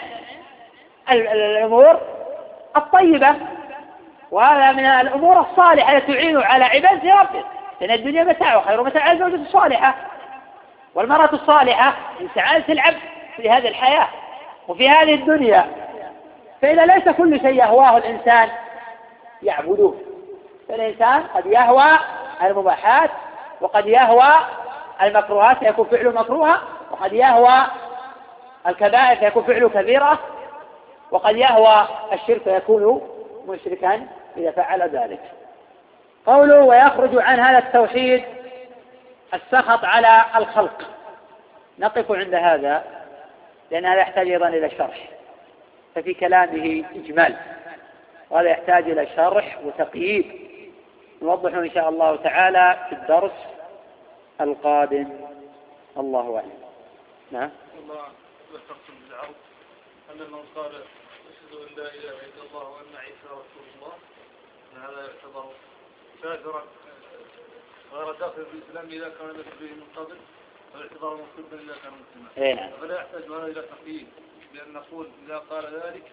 الأمور الطيبة، وهذا من الأمور الصالحة التي تعين على عبادة ربه، لأن الدنيا متاع وخير متاع الزوجة الصالحة والمرأة الصالحة من سعادة العبد في هذه الحياة وفي هذه الدنيا. فإذا ليس كل شيء يهواه الإنسان يعبدوه، فالإنسان قد يهوى المباحات، وقد يهوى المكروهات فيكون فعله مكروها، وقد يهوى الكبائر فيكون فعله كبيرة، وقد يهوى الشرك فيكون مشركا إذا فعل ذلك. قوله ويخرج عن هذا التوحيد السخط على الخلق. نقف عند هذا لأن هذا يحتاج أيضا إلى شرح، ففي كلامه إجمال، وهذا يحتاج إلى شرح وتقييد نوضحه إن شاء الله تعالى في الدرس القادم. الله أعلم. نعم. الله ذكرتم بالعرض أن من قال أشهد أن لا إله إلا الله وأن عيسى رسول الله أن هذا يعتبر كافرا غير داخل في الإسلام إذا كان مثل به من قبل، فالاعتبار مسلما إذا كان مسلما، فلا يحتاج هذا إلى تقييد، لأن نقول إذا قال ذلك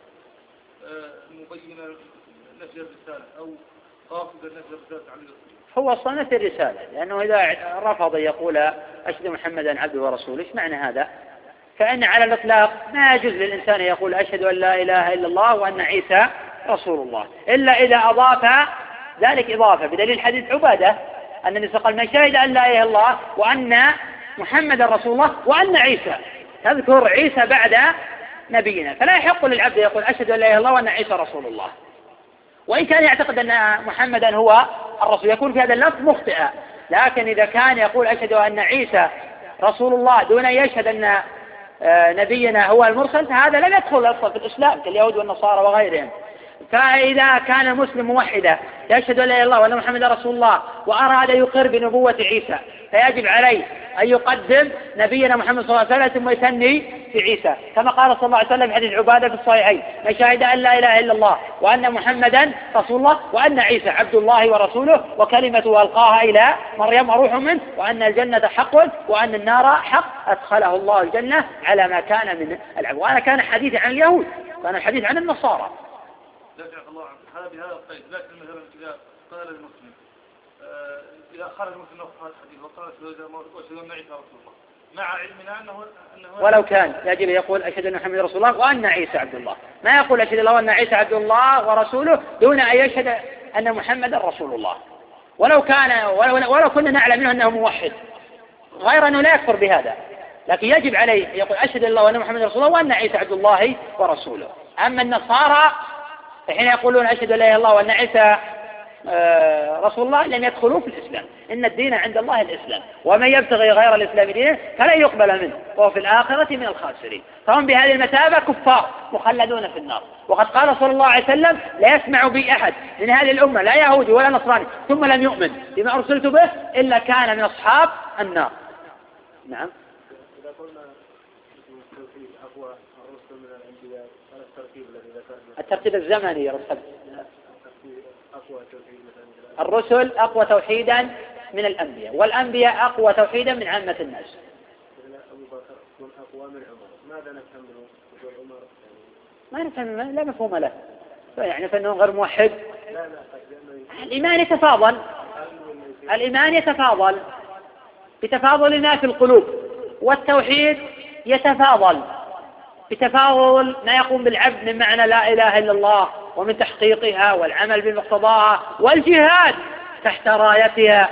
مبين نفي الرسالة أو قاصد نفي الرسالة عن الرسول. هو أصلا نفي الرسالة، لأنه إذا رفض يقول أشهد محمدا عبده ورسوله، إيش معنى هذا؟ فإن على الإطلاق ما يجوز للإنسان يقول أشهد أن لا إله إلا الله وأن عيسى رسول الله، إلا إذا أضاف ذلك إضافة بدليل حديث عبادة أن النبي قال من شهد أن لا إله إلا الله وأن محمدا رسول الله وأن عيسى، تذكر عيسى بعد نبينا، فلا يحق للعبد يقول أشهد أن لا إله إلا الله وأن عيسى رسول الله. وإن كان يعتقد أن محمدا هو الرسول يكون في هذا اللفظ مخطئا، لكن إذا كان يقول أشهد أن عيسى رسول الله دون أن يشهد أن نبينا هو المرسل فهذا لم يدخل أصلا في الإسلام كاليهود والنصارى وغيرهم. فإذا كان المسلم موحدا يشهد أن لا إله إلا الله وأن محمدا رسول الله وأراد يقر بنبوة عيسى فيجب عليه أن يقدم نبينا محمد صلى الله عليه وسلم ثم يثني في عيسى، كما قال صلى الله عليه وسلم في حديث عبادة في الصحيحين: من شهد أن لا إله إلا الله وأن محمدا رسول الله وأن عيسى عبد الله ورسوله وكلمته ألقاها إلى مريم وروح منه وأن الجنة حق وأن النار حق أدخله الله الجنة على ما كان من العبد. وأنا كان حديث عن اليهود، كان الحديث عن النصارى. الله عنه هذا بهذا القيد. لكن مثلا إذا قال المسلم آه إذا خرج المسلم نص هذا الحديث وقال أشهد أن عيسى رسول الله مع علمنا أنه, أنه ولو كان يجب يقول أشهد أن محمد رسول الله وأن عيسى عبد الله، ما يقول أشهد الله وأن عيسى عبد الله ورسوله دون أن يشهد أن محمد رسول الله، ولو كان ولو, ولو كنا نعلم منه أنه موحد، غير أنه لا يكفر بهذا، لكن يجب عليه يقول أشهد الله وأن محمد رسول الله وأن عيسى عبد الله ورسوله. أما النصارى حين يقولون أشهد أن لا إله إلا الله وأن عيسى رسول الله لم يدخلوا في الإسلام، إن الدين عند الله الإسلام، ومن يبتغي غير الإسلام دينا فلن يقبل منه وهو في الآخرة من الخاسرين. فهم بهذه المثابة كفار مخلدون في النار. وقد قال صلى الله عليه وسلم: لا يسمع بي أحد من هذه الأمة لا يهودي ولا نصراني ثم لم يؤمن بما أرسلت به إلا كان من أصحاب النار. نعم. إذا قلنا التوحيد أقوى الرسل من الأنبياء على الترتيب الذي ذكرنا، الترتيب الزمني يا رسول أقوى توحيد الرسل أقوى توحيدا من الأنبياء، والأنبياء أقوى توحيدا من عامة الناس. أبو بكر يكون أقوى من عمر، ماذا نفهم منه؟ يقول عمر ما نفهم، لا مفهوم له، يعني فإنه غير موحد. لا لا الإيمان يتفاضل، الإيمان يتفاضل بتفاضل ما في القلوب، والتوحيد يتفاضل بتفاضل ما يقوم بالعبد من معنى لا إله إلا الله ومن تحقيقها والعمل بمقتضاها والجهاد تحت رايتها،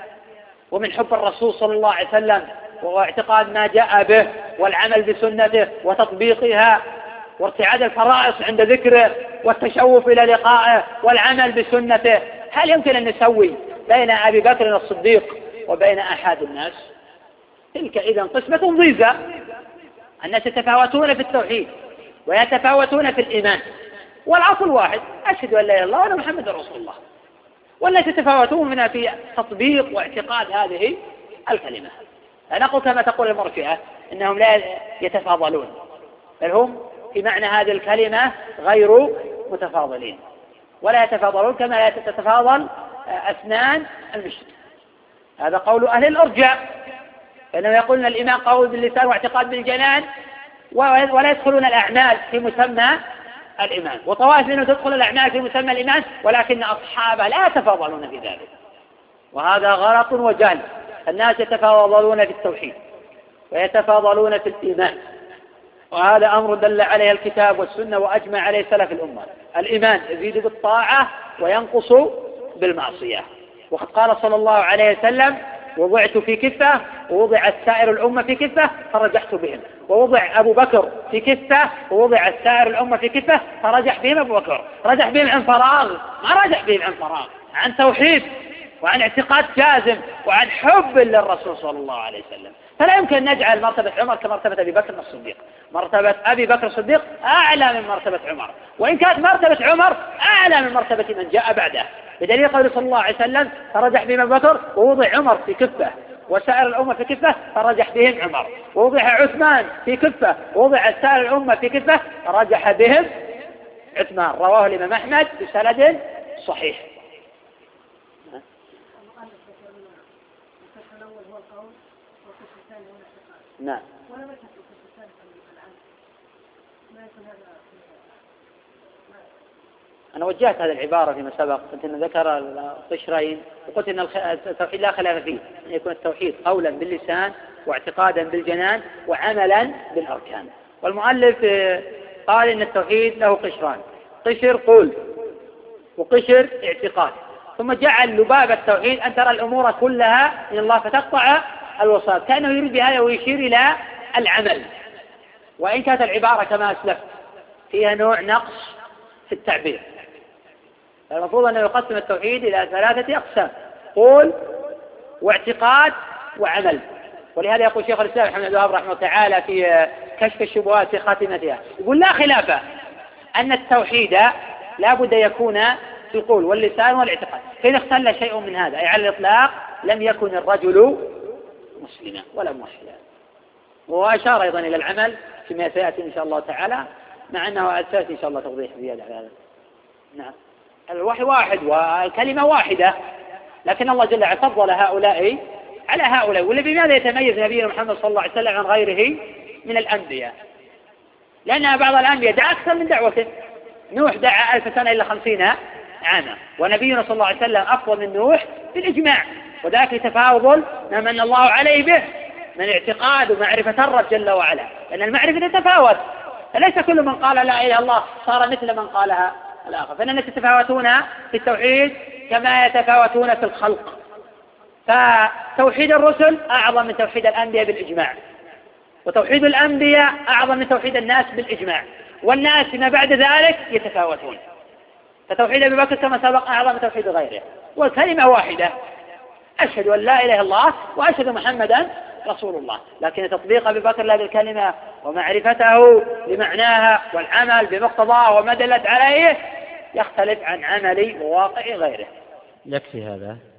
ومن حب الرسول صلى الله عليه وسلم واعتقاد ما جاء به والعمل بسنته وتطبيقها وارتعاد الفرائص عند ذكره والتشوف إلى لقائه والعمل بسنته. هل يمكن أن نسوي بين أبي بكر الصديق وبين أحد الناس؟ تلك إذن قسمة ضيزة. الناس يتفاوتون في التوحيد ويتفاوتون في الإيمان، والأصل واحد: أشهد أن لا إله إلا الله وأن محمد رسول الله. والناس يتفاوتون منها في تطبيق واعتقاد هذه الكلمة. لا نقول كما تقول المرجئة إنهم لا يتفاضلون، بل هم في معنى هذه الكلمة غير متفاضلين، ولا يتفاضلون كما لا تتفاضل أسنان المشط. هذا قول أهل الأرجاء، فإنهم يقولون الإيمان قول باللسان واعتقاد بالجنان ولا يدخلون الأعمال في مسمى الإيمان، وطوائف منهم تدخل الأعمال في مسمى الإيمان ولكن أصحابها لا يتفاضلون في ذلك، وهذا غلط وجهل. الناس يتفاضلون في التوحيد ويتفاضلون في الإيمان، وهذا أمر دل عليه الكتاب والسنة وأجمع عليه سلف الأمة. الإيمان يزيد بالطاعة وينقص بالمعصية. وقد قال صلى الله عليه وسلم: وضعت في كفة ووضعت سائر الأمة في كفة فرجحت بهم، ووضع أبو بكر في كفة ووضع سائر الأمة في كفة فرجح بهم أبو بكر. رجح بهم عن فراغ، ما رجح بهم عن فراغ، عن توحيد وعن اعتقاد جازم وعن حب للرسول صلى الله عليه وسلم. فلا يمكن أن نجعل مرتبة عمر كمرتبة أبي بكر الصديق. مرتبة أبي بكر الصديق أعلى من مرتبة عمر، وإن كانت مرتبة عمر أعلى من مرتبة من جاء بعده، بدليل قول صلى الله عليه وسلم: فرجح بهم أبو بكر ووضع عمر في كفة وسائر الأمة في كفة فرجح بهم عمر، ووضع عثمان في كفة ووضع سائر الأمة في كفة فرجح بهم عثمان. رواه الإمام أحمد بسند صحيح. نعم. أنا وجهت هذه العبارة فيما سبق، قلت إن ذكر القشرين وقلت إن التوحيد لا خلاف فيه، أن يكون التوحيد قولا باللسان واعتقادا بالجنان وعملا بالأركان. والمؤلف قال إن التوحيد له قشران: قشر قول وقشر اعتقاد. ثم جعل لباب التوحيد أن ترى الأمور كلها من الله فتقطع الوسائط، كأنه يريد بهذا ويشير إلى العمل. وإن كانت العبارة كما أسلفت فيها نوع نقص في التعبير، المفروض أنه يقسم التوحيد إلى ثلاثة أقسام: قول واعتقاد وعمل. ولهذا يقول شيخ الإسلام محمد بن عبد الوهاب رحمه الله تعالى في كشف الشبهات في خاتمتها، يقول: لا خلاف أن التوحيد لا بد يكون في القول واللسان والاعتقاد. فإن اختل شيء من هذا أي على الإطلاق لم يكن الرجل مسلما ولا موحدا. وأشار أيضا إلى العمل فيما سيأتي إن شاء الله تعالى، مع أنه سيأتي إن شاء الله توضيح زيادة على هذا. نعم، الوحي واحد والكلمة واحدة، لكن الله جل وعلا فضل هؤلاء على هؤلاء. واللي بماذا يتميز نبينا محمد صلى الله عليه وسلم عن غيره من الأنبياء؟ لأن بعض الأنبياء دعا أكثر من دعوته. نوح دعا ألف سنة إلا خمسين عاما، ونبينا صلى الله عليه وسلم أفضل من نوح بالإجماع، وذلك لتفاضل ما من الله عليه به من اعتقاد ومعرفة الرب جل وعلا، لأن المعرفة تتفاوت، فليس كل من قال لا إله إلا الله صار مثل من قالها الآخر، فإن الناس يتفاوتون في التوحيد كما يتفاوتون في الخلق. فتوحيد الرسل أعظم من توحيد الأنبياء بالإجماع، وتوحيد الأنبياء أعظم من توحيد الناس بالإجماع، والناس فيما بعد ذلك يتفاوتون. فتوحيد أبي بكر كما سبق أعظم من توحيد غيره، والكلمة واحدة، أشهد أن لا إله إلا الله وأشهد محمدا رسول الله. لكن تطبيق أبي بكر لهذه الكلمة ومعرفته لمعناها والعمل بمقتضاه وما دلت عليه يختلف عن عمل وواقع غيره. يكفي هذا.